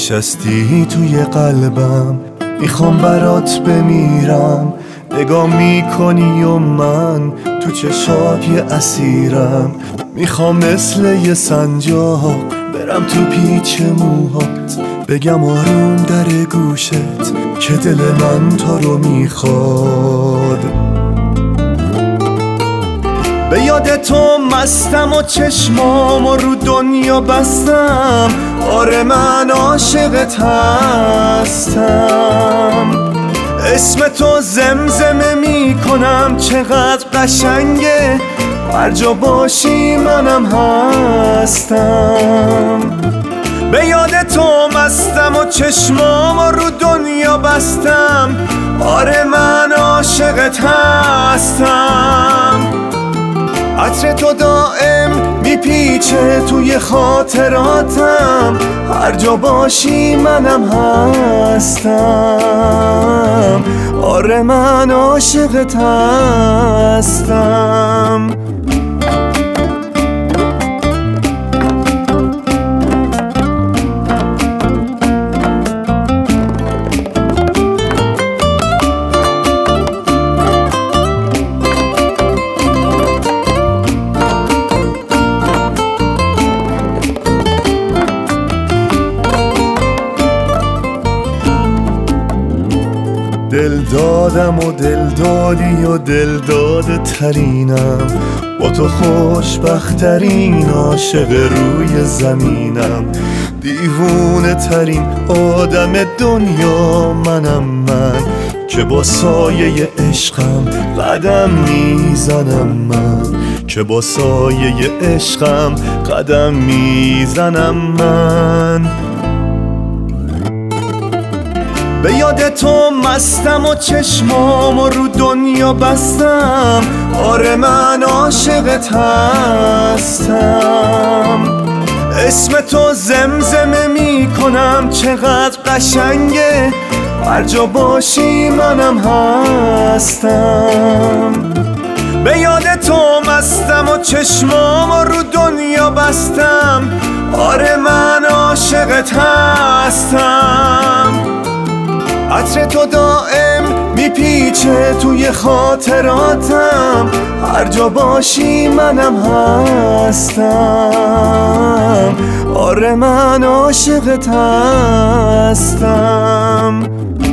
نشستی توی قلبم، میخوام برات بمیرم. نگاه میکنی و من تو چشات یه اسیرم. میخوام مثل یه سنجاق برم تو پیچ موهات، بگم آروم در گوشت که دل من تو رو میخواد. به یاد تو مستم و چشمام رو دنیا بستم. آره من عاشقت هستم. اسم تو زمزمه میکنم چقدر قشنگه، هر جا باشی منم هستم. به یاد تو مستم و چشمام رو دنیا بستم. آره من عاشقت هستم. عطر تو دائم میپیچه توی خاطراتم، هر جا باشی منم هستم. آره من عاشقت هستم. دل دادم و دل دادی و دل داده ترینم، با تو خوشبخترین عاشق روی زمینم. دیوونه ترین آدم دنیا منم من، که با سایه عشقم قدم میزنم من، که با سایه عشقم قدم میزنم من. به یاد تو مستم و چشمام رو دنیا بستم. آره من عاشقت هستم. اسم تو زمزمه میکنم چقدر قشنگه، هر جا باشی منم هستم. به یاد تو مستم و چشمام رو دنیا بستم. آره من عاشقت هستم. عطر تو دائم میپیچه توی خاطراتم، هر جا باشی منم هستم. آره من عاشقت هستم.